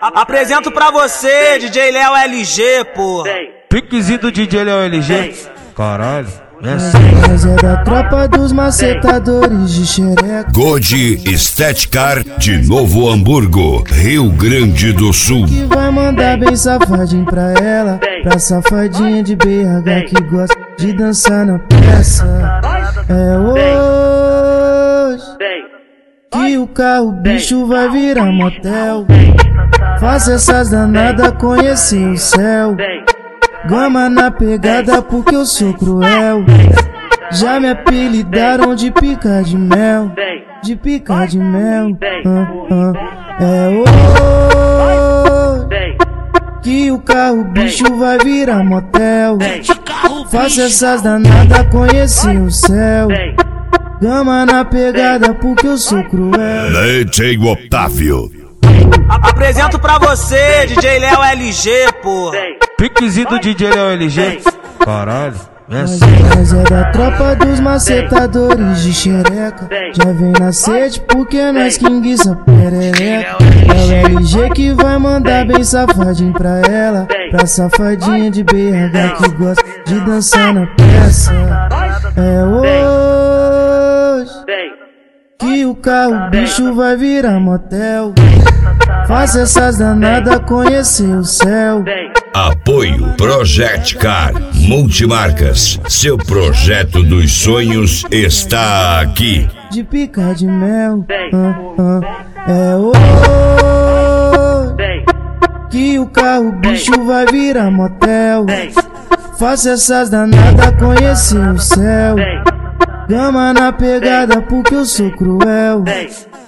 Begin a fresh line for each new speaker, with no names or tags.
Apresento pra você, DJ Léo LG, porra.
Piquezinho do DJ Léo LG. Caralho,
Mas é da tropa dos macetadores de xereca.
Gold Estética de Novo Hamburgo, Rio Grande do Sul.
Que vai mandar bem safadinho pra ela, pra safadinha de BH que gosta de dançar na peça. É hoje que o carro bicho vai virar motel. Faça essas danadas conhecer o céu. Gama na pegada porque eu sou cruel. Já me apelidaram de pica de mel. De pica de mel. É hoje que o carro bicho vai virar motel. Faça essas danadas conhecer o céu. Gama na pegada porque eu sou cruel.
Leite Otávio.
Apresento pra você, DJ Léo LG, porra.
piquezinho do DJ Léo LG. Caralho,
Mas é da tropa dos macetadores de xereca. Já vem na sede porque nós que enguiça perereca. É o LG que vai mandar bem safadinho pra ela, pra safadinha de BH que gosta de dançar na peça. É hoje que o carro bicho vai virar motel. Faça essas danadas conhecer o céu.
Apoio Project Car Multimarcas. Seu projeto dos sonhos está aqui.
De pica de mel. É hoje que o carro bicho vai virar motel. Faça essas danadas conhecer o céu. Gama na pegada porque eu sou cruel.